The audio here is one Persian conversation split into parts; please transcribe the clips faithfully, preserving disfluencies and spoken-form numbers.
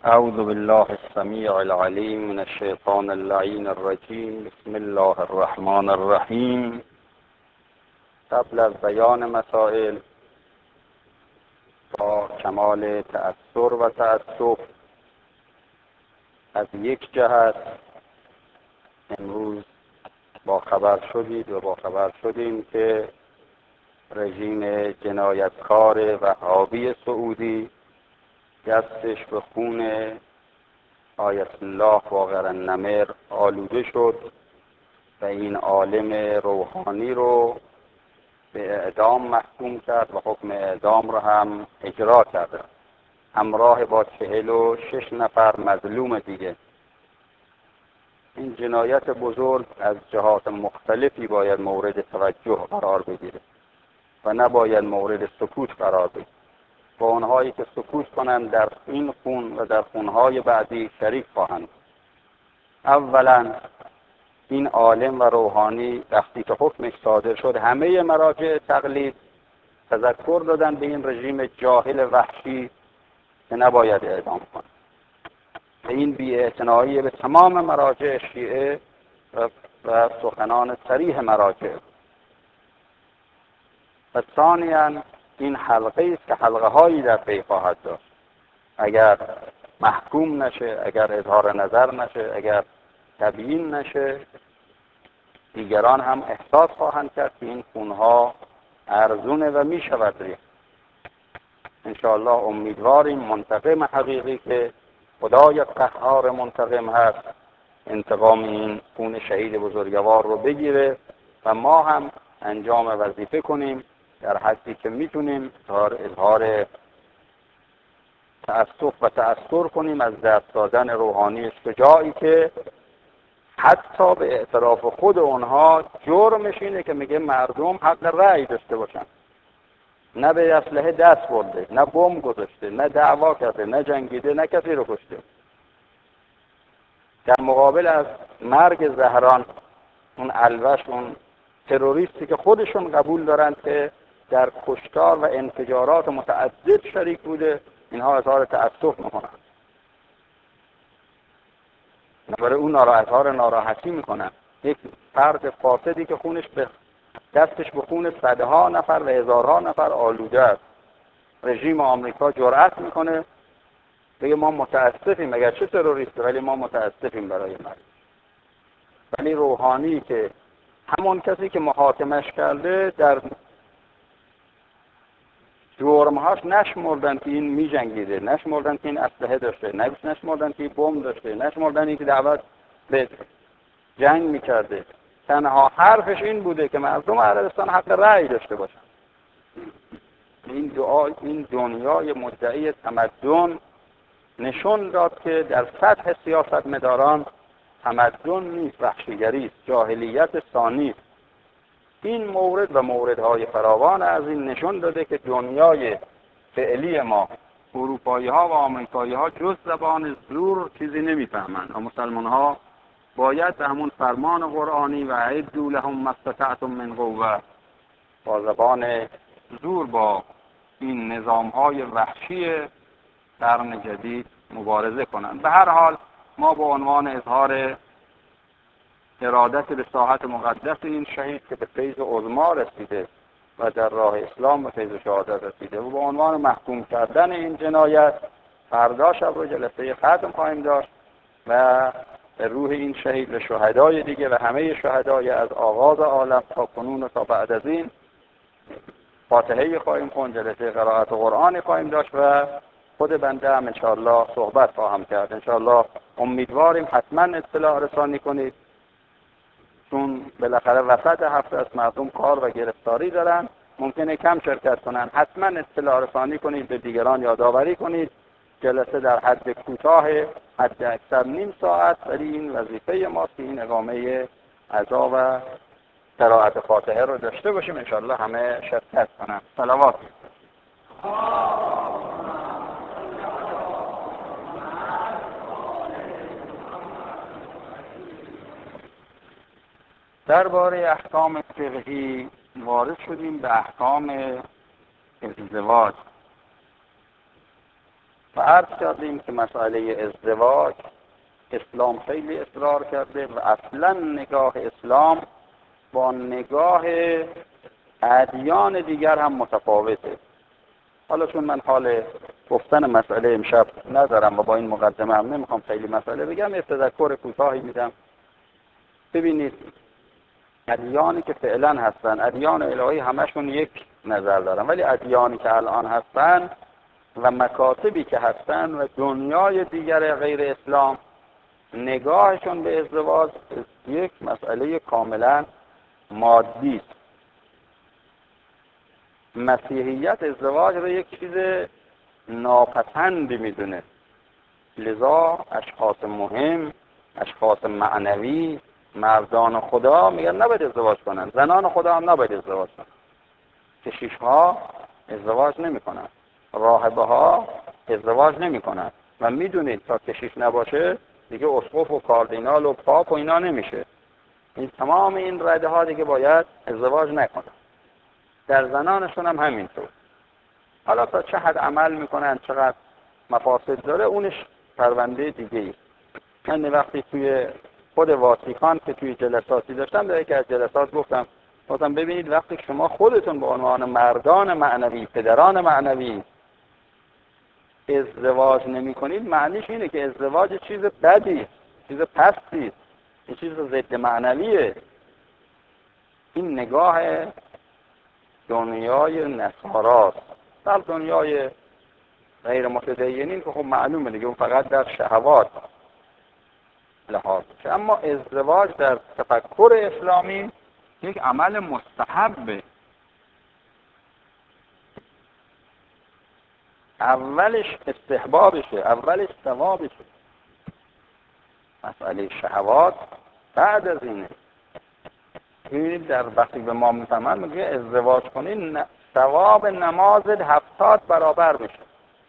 اعوذ بالله السمیع العلیم من الشیطان اللعین الرجیم. بسم الله الرحمن الرحیم. قبل از بیان مسائل با کمال تأثر و تأسف از یک جهت امروز با خبر شدید و با خبر شدیم که رژیم جنایتکار وهابی سعودی دستش به خون آیت الله باقر النمر آلوده شد و این عالم روحانی رو به اعدام محکوم کرد و حکم اعدام رو هم اجرا کرد همراه با چهل و شش نفر مظلوم دیگه. این جنایت بزرگ از جهات مختلفی باید مورد توجه قرار بگیره و نباید مورد سکوت قرار بگیره. با اونهایی که سکوت کنند در این خون و در خونهای بعدی شریک خواهند. اولا این عالم و روحانی وقتی که حکمش صادر شد همه مراجع تقلید تذکر دادن به این رژیم جاهل وحشی که نباید اعدام کنه. این بی‌اعتنایی به تمام مراجع شیعه و, و سخنان صریح مراجع. و ثانیاً این حلقه است که حلقه هایی در پی خواهد داشت. اگر محکوم نشه، اگر اظهار نظر نشه، اگر تبیین نشه، دیگران هم احساس خواهند کرد که این خونها ارزونه و می شود ریخت. انشاءالله امیدواریم منتقم حقیقی که خدای قهار منتقم هست انتقام این خون شهید بزرگوار رو بگیره و ما هم انجام وظیفه کنیم در حدی که میتونیم اظهار اظهار تأسف و تأثر کنیم از دست دادن روحانی شجاعی که حتی به اعتراف خود اونها جرمش اینه که میگه مردم حق رأی داشته باشن. نه به اسلحه دست برده، نه بمب گذاشته، نه دعوا کرده، نه جنگیده، نه کسی رو کشته. در مقابل از مرگ زهران اون الوش، اون تروریستی که خودشون قبول دارن که در کشتار و انفجارات متعدد شریک بوده، اینها اظهار تأسف میکنن. برای اون اظهار ناراحتی میکنن. یک فرد فاسدی که خونش به دستش به خون صدها نفر و هزارها نفر آلوده است، رژیم آمریکا جرأت میکنه بگه ما متاسفیم، اگر چه تروریستی ولی ما متاسفیم برای مرگ. ولی روحانی که همون کسی که محاکمش کرده در جرمهاش نشمردن که این می جنگیده، نشمردن که این اسلحه داشته، نشمردن که این بمب داشته، نشمردن که دعوت به جنگ میکرده. تنها حرفش این بوده که مردم عربستان حق رأی داشته باشن. این دعا این دنیای مدعی تمدن نشون داد که در سطح سیاست مداران تمدن نیست، وحشیگری است، جاهلیت ثانی است. این مورد و موردهای فراوان از این نشون داده که دنیای فعلی ما، اروپایی ها و آمریکایی ها جز زبان زور چیزی نمیفهمند و مسلمان ها باید به همون فرمان قرآنی و اعدوا لهم ما استطعتم من قوة با زبان زور با این نظام های وحشی قرن جدید مبارزه کنند. به هر حال ما با عنوان اظهار ارادت به ساحت مقدس این شهید که به فیض عظما رسیده و در راه اسلام به فیض شهادت رسیده و با عنوان محکوم کردن این جنایت فردا شب رو جلسه ختم خواهیم داشت و به روح این شهید و شهدای دیگه و همه شهدای از آغاز عالم تا کنون و تا بعد از این فاتحه خواهیم خوند، جلسه قرائت قرآن خواهیم داشت و خود بنده هم انشاءالله صحبت خواهم کرد. انشاءالله امیدواریم حتما اطلاع رسانی کنید، چون بالاخره وسط هفته است، مردم کار و گرفتاری دارن، ممکنه کم شرکت کنن. حتما اطلاع رسانی کنید، به دیگران یادآوری کنید. جلسه در حد کوتاه، حد اکثر نیم ساعت، ولی این وظیفه ماست که این اقامه عزا و قرائت فاتحه رو داشته باشیم. انشاءالله همه شرکت کنن. صلوات. درباره احکام فقهی وارد شدیم به احکام ازدواج. و عرض کردیم که مسئله ازدواج اسلام خیلی اصرار کرده و اصلا نگاه اسلام با نگاه ادیان دیگر هم متفاوته. حالا چون من حال گفتن مسئله امشب ندارم و با این مقدمه هم نمیخوام خیلی مسئله بگم، یه تذکر کوتاهی میدم. ببینید ادیانی که فعلا هستن، ادیان الهی همشون یک نظر دارن، ولی ادیانی که الان هستن و مکاتبی که هستن و دنیای دیگر غیر اسلام نگاهشون به ازدواج یک مسئله کاملا مادی است. مسیحیت ازدواج رو یک چیز ناپسندی میدونه، لذا اشخاص مهم، اشخاص معنوی، مردان خدا میگن نباید ازدواج کنن، زنان خدا هم نباید ازدواج کنن. کشیش ها ازدواج نمی کنن، راهبه ها ازدواج نمی کنن و میدونید تا کشیش نباشه دیگه اسقف و کاردینال و پاپ و اینا نمیشه. این تمام این رده ها دیگه باید ازدواج نکنن. در زنانشون هم همینطور. حالا تا چه حد عمل میکنن، چقدر مفاسد داره، اونش پرونده دیگه ای. من وقتی توی خود واتیکان که توی جلساتی داشتم، در یکی از جلسات گفتم گفتم ببینید وقتی شما خودتون به عنوان مردان معنوی، پدران معنوی ازدواج نمی کنید، معنیش اینه که ازدواج چیز بدی، چیز پستی، این چیز ضد معنویه. این نگاه دنیای نصاراست. در دنیای غیر متدینین که خب معلومه دیگه اون فقط در شهوات لحاظ میشه، اما ازدواج در تفکر اسلامی یک عمل مستحبه. اولش استحبابشه، اولش ثوابشه. مسئله شهوات بعد از اینه. ببینید در وقتی به ما میفهمن میگه ازدواج کنین ثواب نمازت هفتاد برابر میشه.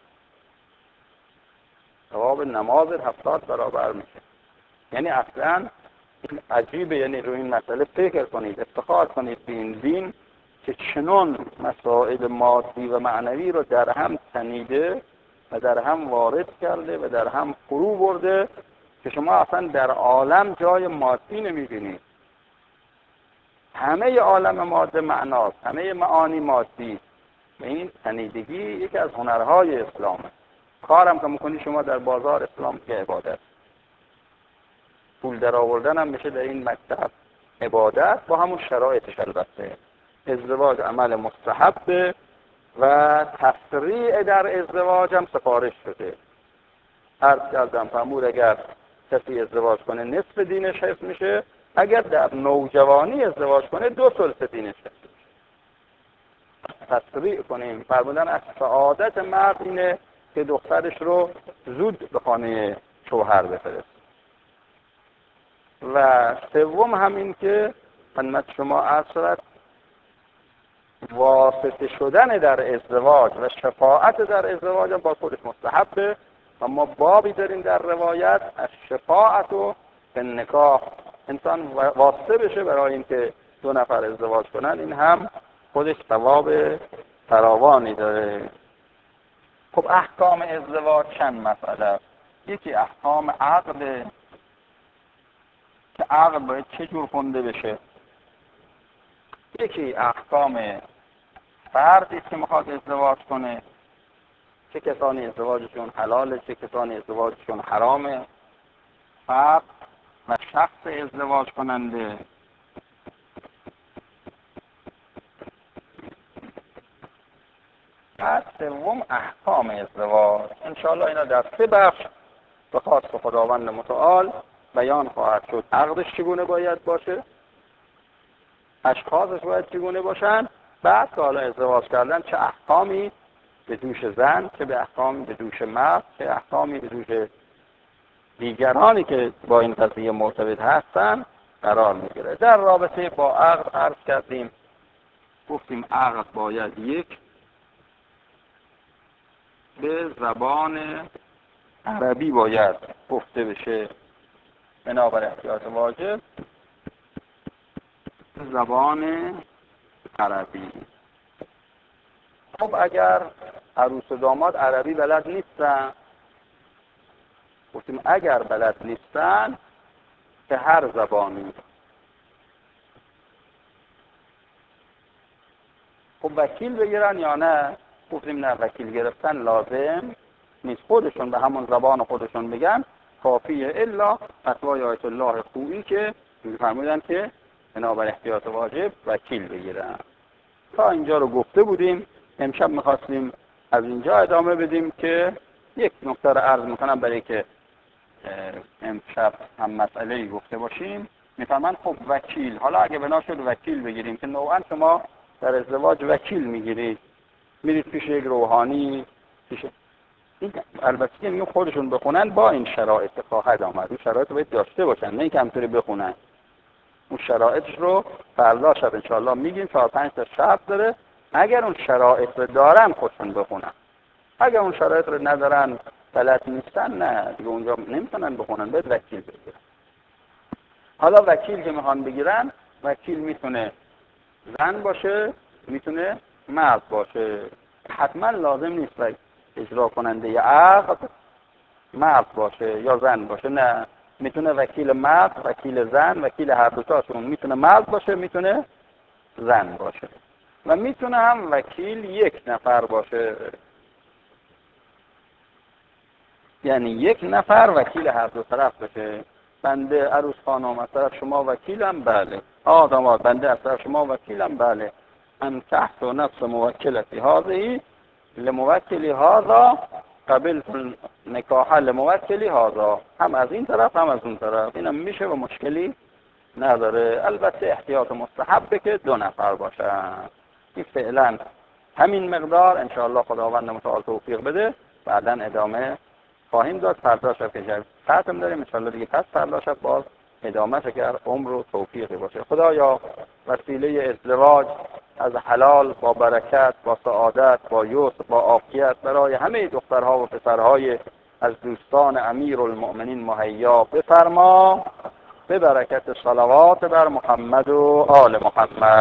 ثواب نمازت هفتاد برابر میشه. یعنی اصلا عجیبه، یعنی روی این مسئله فکر کنید، افتخار کنید به این دین که چنون مسائل مادی و معنوی رو در هم تنیده و در هم وارد کرده و در هم فرو برده که شما اصلا در عالم جای مادی نمیبینید. همه عالم ماده معناست، همه معانی مادی. و این تنیدگی یکی از هنرهای اسلامه. کارم که میکنی شما در بازار اسلام که عبادت، پول در آوردن هم میشه در این مکتب عبادت، با همون شرایطش. البته ازدواج عمل مستحبه و تسریع در ازدواج هم سفارش شده. عرض کردم فرمود اگر کسی ازدواج کنه نصف دینش حفظ میشه، اگر در نوجوانی ازدواج کنه دو ثلث دینش حفظ میشه. تسریع کنیم. فرمودن از سعادت مرد اینه که دخترش رو زود به خانه شوهر بفرست. و سوم همین که خدمت شما عرض شد واسطه شدن در ازدواج و شفاعت در ازدواج با خودش مستحبه و ما بابی داریم در روایت از شفاعت و به نکاح. انسان واسطه بشه برای اینکه دو نفر ازدواج کنن، این هم خودش ثواب فراوانی داره. خب احکام ازدواج چند مسئله است. یکی احکام عقد که عقد باید چه جور خونده بشه. یکی احکام فردی که میخواد ازدواج کنه، چه کسانی ازدواجشون حلاله، چه کسانی ازدواجشون حرامه، فرد و شخص ازدواج کننده. بعد سوم احکام ازدواج. انشاءالله اینا در سه بخش به خواست خداوند متعال بیان خواهد شد. عقدش چگونه باید باشه، اشخاصش باید چگونه باشن، بعد که حالا ازدواج کردن چه احکامی به دوش زن، چه به احکامی به دوش مرد، چه احکامی به دوش دیگرانی که با این قضیه مرتبط هستن قرار میگیره. در رابطه با عقد عرض کردیم، گفتیم عقد باید یک به زبان عربی باید گفته بشه، بنابر احتیاط واجب زبان عربی. خب اگر عروس و داماد عربی بلد نیستن، گفتیم اگر بلد نیستن که هر زبانی. خب وکیل بگیرن یا نه؟ گفتیم نه، وکیل گرفتن لازم نیست، خودشون به همون زبان خودشون بگن کافیه، الا فتوای آیت الله خویی که می‌فرمودن که بنابر احتیاط واجب وکیل بگیرن. تا اینجا رو گفته بودیم. امشب می‌خواستیم از اینجا ادامه بدیم که یک نکته رو عرض می‌کنم برای که امشب هم مسئله‌ای گفته باشیم. می‌فرمان خب وکیل، حالا اگه بنا شد وکیل بگیریم که نوعاً شما در ازدواج وکیل میگیرید، میرید پیش یک روحانی، پیش این البته که میگم خودشون بخونن با این شرایط خواهد آمد، اون شرایط رو باید داشته باشن، نه اینکه همطوری بخونن. اون شرایطش رو فردا شب انشاءالله میگیم، چهار پنج تا شرط داره. اگر اون شرایط رو دارن خودشون بخونن، اگر اون شرایط رو ندارن بلد نیستن، نه دیگه اونجا نمیتونن بخونن، باید وکیل بگیرن. حالا وکیل که میخوان بگیرن، وکیل میتونه زن باشه، میتونه مرد باشه، حتما لازم نیست و اجرا کننده عقد مرد باشه یا زن باشه، نه، میتونه وکیل مرد، وکیل زن، وکیل هر دو تاشون، میتونه مرد باشه، میتونه زن باشه، و میتونه هم وکیل یک نفر باشه، یعنی یک نفر وکیل هر دو طرف باشه. بنده عروس خانم از طرف شما وکیلم، بله. آدم بنده از طرف شما وکیلم، بله. ان تحت نفس موکلتی هذه لموکلی هذا قبلت نکاح لموکلی هذا، هم از این طرف هم از اون طرف، اینم میشه و مشکلی نداره. البته احتیاط مستحبه که دو نفر باشن. این فعلا همین مقدار، انشاءالله خداوند متعال توفیق بده بعداً ادامه خواهیم داد. فردا شب که جلسه ختم داریم انشاءالله دیگه، پس فردا شب باز ادامه اگر عمر و توفیقی باشه. خدایا وسیله ازدواج از حلال با برکت، با سعادت، با یسر، با عافیت برای همه دخترها و پسرهای از دوستان امیرالمؤمنین مهیا بفرما، به برکت صلوات بر محمد و آل محمد.